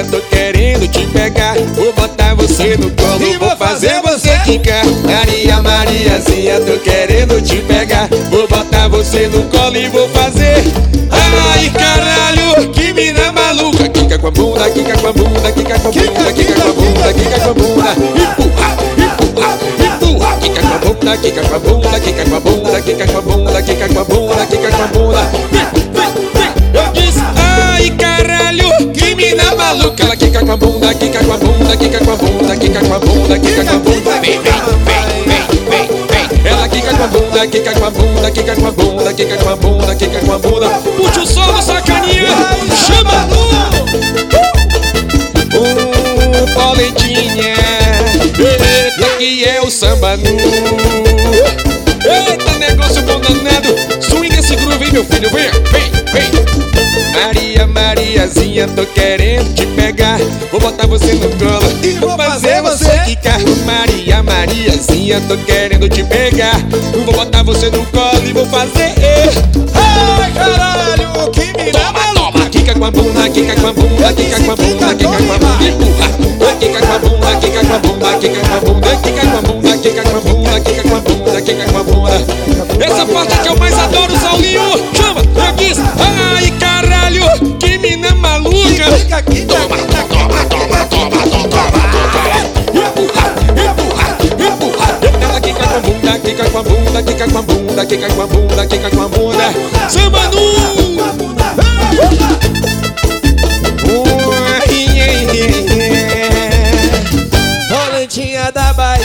Mariazinha, tô querendo te pegar. Vou botar você no colo e vou fazer você quicar. Mariazinha, tô querendo te pegar. Vou botar você no colo e vou fazer. Ai, caralho, que mina maluca. Quica com a bunda, quica com a bunda, quica com a bunda, quica com a bunda, quica com a bunda. Empurra, empurra, empurra. Quica com a bunda, quica com a bunda, quica com a bunda, quica com a bunda, quica com a bunda, quica com a bunda. Eu disse, ai, caralho, que mina maluca. Ela quica com a bunda, quica com a bunda, quica com a bunda, quica com a bunda, quica com a bunda. Vem, vem, vem, vem, vem. Ela quica com a bunda, quica com a bunda, quica com a bunda, quica com a bunda, quica com a bunda. Puxa o solo, sacaninha. Chama Polentinha. Eita, que é o samba nu. Eita, negócio bom danado. Swing esse groove, meu filho. Vem, vem, vem. Mariazinha, tô querendo te pegar. Vou botar você no colo e vou fazer você quicar. Mariazinha, tô querendo te pegar. Vou botar você no colo e vou fazer. Ai, caralho, que mina maluca. Quica com a bunda, quica com a bunda, quica com a bunda, quica com a bunda. Empurra. Quica com a bunda, quica com a bunda, quica com a bunda, quica com a bunda, quica com a bunda, quica com a bunda, quica com a bunda. Essa parte que eu mais adoro, Saulinho. Chama, eu disse, ai, caralho, que mina maluca. Toma, toma, toma, toma, toma, toma. Empurra, empurra, empurra. Ela quica com a bunda, quica com a bunda, quica com a bunda, quica com a bunda, quica com a bunda. Samba nu. Polentinha da Bahia.